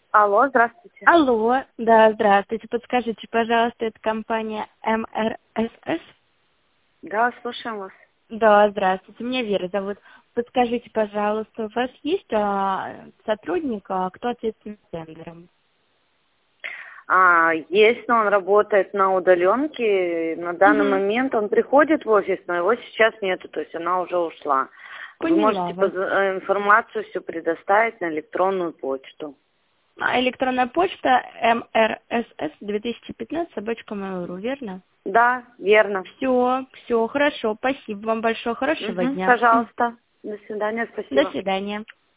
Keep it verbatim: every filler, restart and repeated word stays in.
Алло, здравствуйте. Алло, да, здравствуйте. Подскажите, пожалуйста, это компания эм эр эс эс? Да, слушаем вас. Да, здравствуйте. Меня Вера зовут. Подскажите, пожалуйста, у вас есть а, сотрудник, а, кто ответственен за тендером? А, есть, но он работает на удаленке. На данный Угу. момент он приходит в офис, но его сейчас нету, то есть она уже ушла. Вы Поняла можете вас. поз- э, информацию всю предоставить на электронную почту. А, электронная почта эм эр эс эс две тысячи пятнадцать собачка mail точка ру, верно? Да, верно. Все, все, хорошо. Спасибо вам большое. Хорошего Мгм, дня. пожалуйста. До свидания, До спасибо. свидания.